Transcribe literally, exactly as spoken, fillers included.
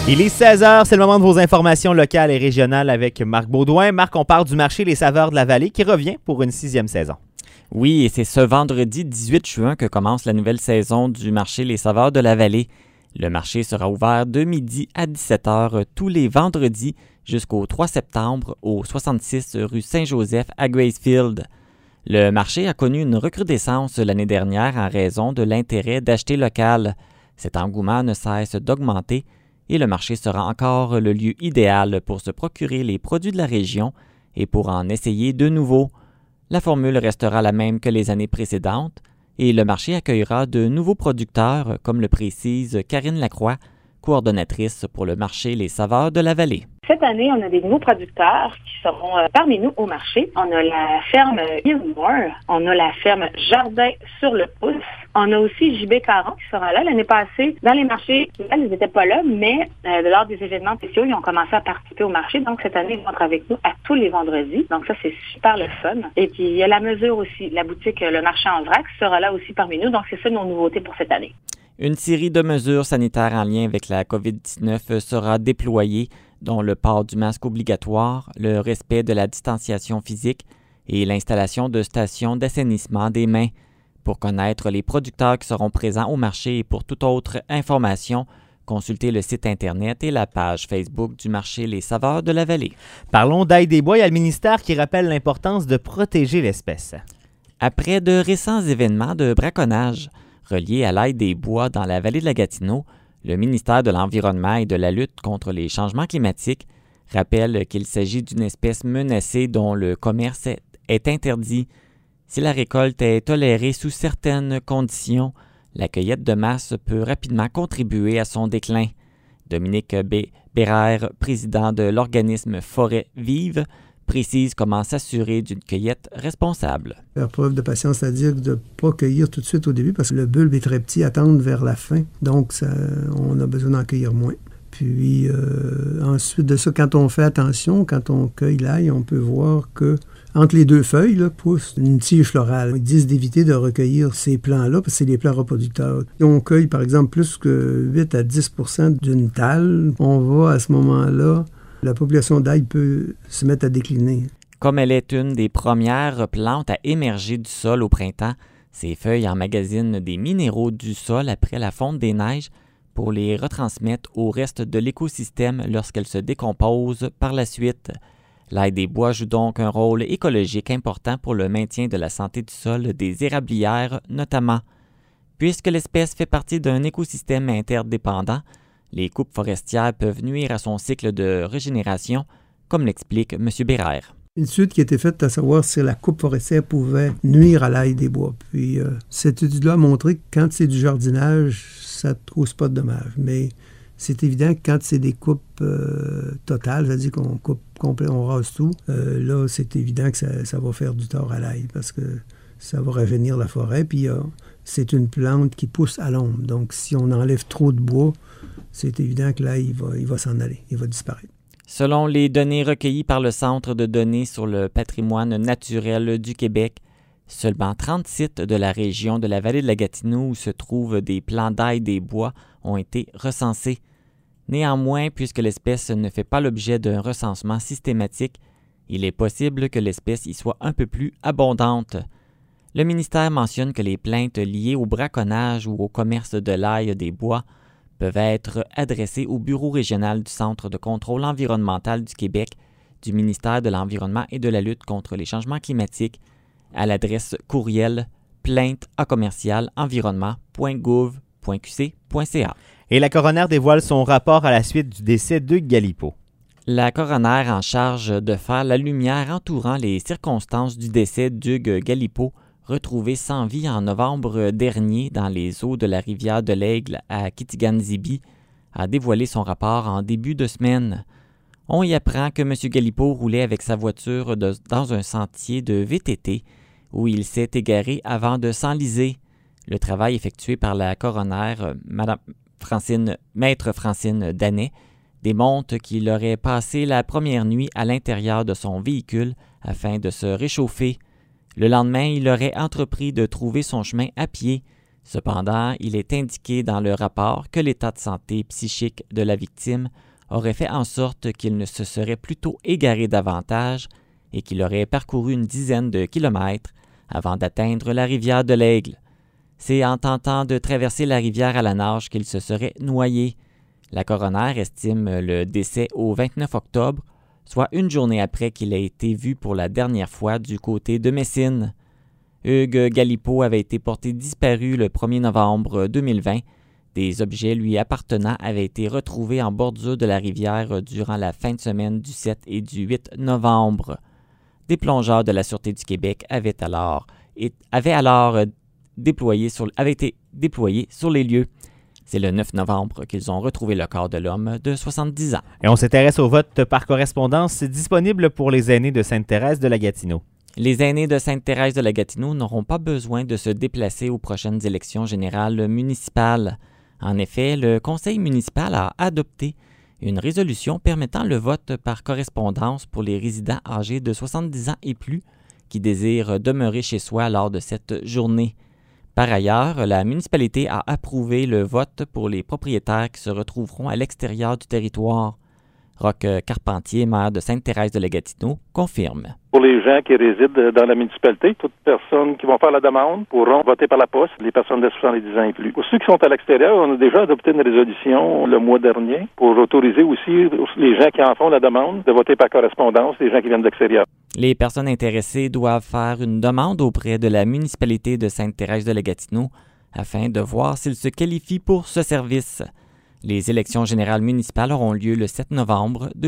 Il est seize heures, c'est le moment de vos informations locales et régionales avec Marc Baudouin. Marc, on parle du marché Les Saveurs de la Vallée qui revient pour une sixième saison. Oui, et c'est ce vendredi dix-huit juin que commence la nouvelle saison du marché Les Saveurs de la Vallée. Le marché sera ouvert de midi à dix-sept heures tous les vendredis jusqu'au trois septembre au soixante-six rue Saint-Joseph à Gracefield. Le marché a connu une recrudescence l'année dernière en raison de l'intérêt d'acheter local. Cet engouement ne cesse d'augmenter et le marché sera encore le lieu idéal pour se procurer les produits de la région et pour en essayer de nouveaux. La formule restera la même que les années précédentes et le marché accueillera de nouveaux producteurs, comme le précise Karine Lacroix, coordonnatrice pour le marché Les Saveurs de la Vallée. Cette année, on a des nouveaux producteurs qui seront euh, parmi nous au marché. On a la ferme Hillmore, on a la ferme Jardin sur le pouce. On a aussi J B Caron qui sera là. L'année passée, dans les marchés, ils n'étaient pas là, mais euh, lors des événements spéciaux, ils ont commencé à participer au marché. Donc, cette année, ils vont être avec nous à tous les vendredis. Donc, ça, c'est super le fun. Et puis, il y a la mesure aussi. La boutique Le Marché en vrac sera là aussi parmi nous. Donc, c'est ça nos nouveautés pour cette année. Une série de mesures sanitaires en lien avec la covid dix-neuf sera déployée, dont le port du masque obligatoire, le respect de la distanciation physique et l'installation de stations d'assainissement des mains. Pour connaître les producteurs qui seront présents au marché et pour toute autre information, consultez le site Internet et la page Facebook du marché Les Saveurs de la Vallée. Parlons d'Ail des Bois. Il y a le ministère qui rappelle l'importance de protéger l'espèce. Après de récents événements de braconnage reliés à l'ail des bois dans la vallée de la Gatineau, le ministère de l'Environnement et de la lutte contre les changements climatiques rappelle qu'il s'agit d'une espèce menacée dont le commerce est interdit. Si la récolte est tolérée sous certaines conditions, la cueillette de masse peut rapidement contribuer à son déclin. Dominique Bérère, président de l'organisme Forêt Vive, précise comment s'assurer d'une cueillette responsable. Faire preuve de patience, c'est-à-dire de ne pas cueillir tout de suite au début parce que le bulbe est très petit, attendre vers la fin. Donc, ça, on a besoin d'en cueillir moins. Puis, euh, ensuite de ça, quand on fait attention, quand on cueille l'ail, on peut voir que entre les deux feuilles, là, pousse une tige florale. Ils disent d'éviter de recueillir ces plants-là parce que c'est des plants reproducteurs. Si on cueille, par exemple, plus que huit à dix pour cent d'une talle, on va à ce moment-là, la population d'ail peut se mettre à décliner. Comme elle est une des premières plantes à émerger du sol au printemps, ses feuilles emmagasinent des minéraux du sol après la fonte des neiges pour les retransmettre au reste de l'écosystème lorsqu'elles se décomposent par la suite. L'ail des bois joue donc un rôle écologique important pour le maintien de la santé du sol des érablières notamment. Puisque l'espèce fait partie d'un écosystème interdépendant, les coupes forestières peuvent nuire à son cycle de régénération, comme l'explique M. Bérère. Une étude qui a été faite à savoir si la coupe forestière pouvait nuire à l'ail des bois. Puis euh, cette étude-là a montré que quand c'est du jardinage, ça ne cause pas de dommages. Mais c'est évident que quand c'est des coupes euh, totales, c'est-à-dire qu'on coupe complet, on rase tout, euh, là, c'est évident que ça, ça va faire du tort à l'ail parce que ça va rajeunir la forêt. Puis euh, c'est une plante qui pousse à l'ombre. Donc, si on enlève trop de bois, c'est évident que là, il va, il va s'en aller, il va disparaître. Selon les données recueillies par le Centre de données sur le patrimoine naturel du Québec, seulement trente sites de la région de la vallée de la Gatineau où se trouvent des plants d'ail des bois ont été recensés. Néanmoins, puisque l'espèce ne fait pas l'objet d'un recensement systématique, il est possible que l'espèce y soit un peu plus abondante. Le ministère mentionne que les plaintes liées au braconnage ou au commerce de l'ail des bois peuvent être adressées au Bureau régional du Centre de contrôle environnemental du Québec, du ministère de l'Environnement et de la lutte contre les changements climatiques, à l'adresse courriel plainte à commercial environnement point gouv point q c point c a. Et la coroner dévoile son rapport à la suite du décès d'Hugues Galipeau. La coroner en charge de faire la lumière entourant les circonstances du décès d'Hugues Galipeau, retrouvé sans vie en novembre dernier dans les eaux de la rivière de l'Aigle à Kitigan-Zibi, a dévoilé son rapport en début de semaine. On y apprend que M. Galipeau roulait avec sa voiture de, dans un sentier de V T T où il s'est égaré avant de s'enliser. Le travail effectué par la coroner, Mme Francine, Maître Francine Danet, démontre qu'il aurait passé la première nuit à l'intérieur de son véhicule afin de se réchauffer. Le lendemain, il aurait entrepris de trouver son chemin à pied, Cependant, il est indiqué dans le rapport que l'état de santé psychique de la victime aurait fait en sorte qu'il ne se serait plutôt égaré davantage et qu'il aurait parcouru une dizaine de kilomètres avant d'atteindre la rivière de l'Aigle. C'est en tentant de traverser la rivière à la nage qu'il se serait noyé. La coroner estime le décès au vingt-neuf octobre, soit une journée après qu'il ait été vu pour la dernière fois du côté de Messine. Hugues Galipeau avait été porté disparu le premier novembre deux mille vingt. Des objets lui appartenant avaient été retrouvés en bordure de la rivière durant la fin de semaine du sept et du huit novembre. Des plongeurs de la Sûreté du Québec avaient alors, et, avaient alors déployé sur, avaient été déployés sur les lieux. C'est le neuf novembre qu'ils ont retrouvé le corps de l'homme de soixante-dix ans. Et on s'intéresse au vote par correspondance disponible pour les aînés de Sainte-Thérèse de la Gatineau. Les aînés de Sainte-Thérèse de la Gatineau n'auront pas besoin de se déplacer aux prochaines élections générales municipales. En effet, le conseil municipal a adopté une résolution permettant le vote par correspondance pour les résidents âgés de soixante-dix ans et plus qui désirent demeurer chez soi lors de cette journée. Par ailleurs, la municipalité a approuvé le vote pour les propriétaires qui se retrouveront à l'extérieur du territoire. Roch Carpentier, maire de Sainte-Thérèse de la Gatineau, confirme. Pour les gens qui résident dans la municipalité, toutes personnes qui vont faire la demande pourront voter par la poste, les personnes de soixante-dix ans et plus. Pour ceux qui sont à l'extérieur, on a déjà adopté une résolution le mois dernier pour autoriser aussi les gens qui en font la demande de voter par correspondance, les gens qui viennent de l'extérieur. Les personnes intéressées doivent faire une demande auprès de la municipalité de Sainte-Thérèse de la Gatineau afin de voir s'ils se qualifient pour ce service. Les élections générales municipales auront lieu le sept novembre.